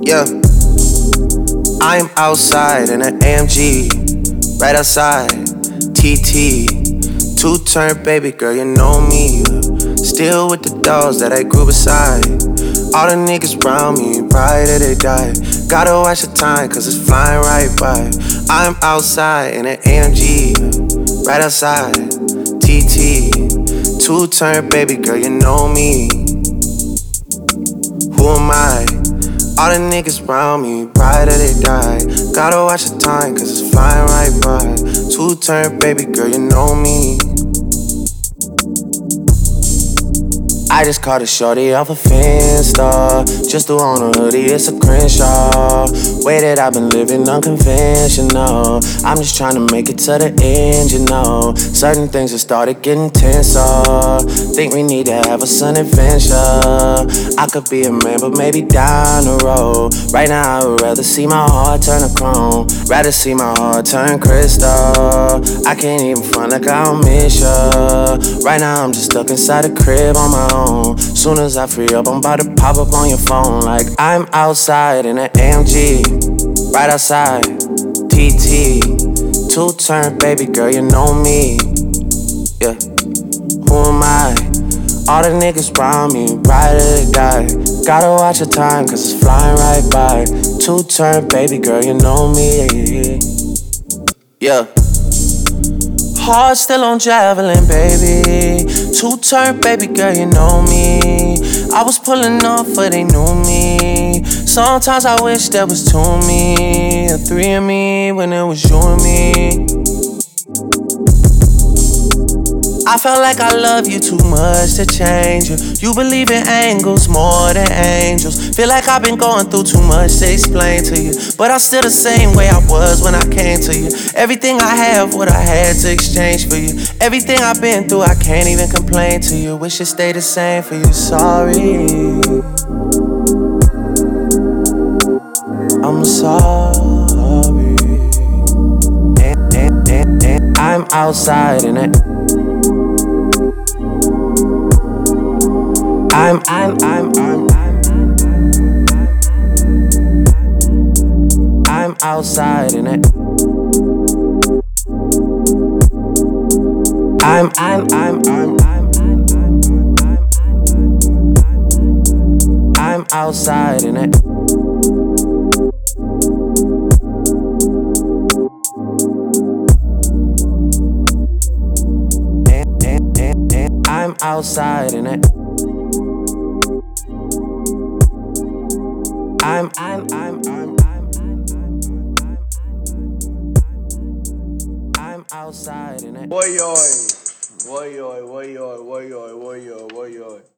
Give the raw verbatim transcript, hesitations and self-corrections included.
Yeah, I'm outside in an A M G, right outside, T T. Two-turn baby girl, you know me. Still with the dogs that I grew beside. All the niggas around me, right till they die. Gotta watch the time, cause it's flying right by. I'm outside in an A M G, right outside, T T. Two-turn baby girl, you know me. Who am I? All the niggas around me, right till they die. Gotta watch the time, cause it's flying right by. Two-turn baby girl, you know me. I just caught a shorty off a Finsta. Just threw on a hoodie, it's a Crenshaw. Way that I've been living unconventional. I'm just trying to make it to the end, you know. Certain things have started getting tenser. Think we need to have a sun adventure. I could be a man, but maybe down the road. Right now I would rather see my heart turn to chrome. Rather see my heart turn crystal. I can't even front like I don't miss ya. Right now I'm just stuck inside the crib on my own. Soon as I free up, I'm about to pop up on your phone. Like I'm outside in an A M G, right outside, T T. Two-turn baby girl, you know me. Yeah, who am I? All the niggas around me, right till they die. Gotta watch the time, cause it's flying right by. Two-turn baby girl, you know me. Yeah. Heart still on javelin, baby. Two-turn baby girl, you know me. I was pulling off, but they knew me. Sometimes I wish there was two of me, or three of me, when it was you and me. I felt like I love you too much to change you. You believe in angles more than angels. Feel like I've been going through too much to explain to you, but I'm still the same way I was when I came to you. Everything I have, what I had to exchange for you. Everything I've been through, I can't even complain to you. Wish it stayed the same for you, sorry. I'm sorry. And, and, and, and I'm outside in it. I'm, I'm, I'm, I'm, I'm outside in it. I'm, I'm, I'm, I'm, I'm outside in it. And, and, and, and I'm outside in it. I'm, I'm, I'm, I'm, I'm outside in it. Boy, boy, boy, boy, boy, boy, boy, boy, boy, boy.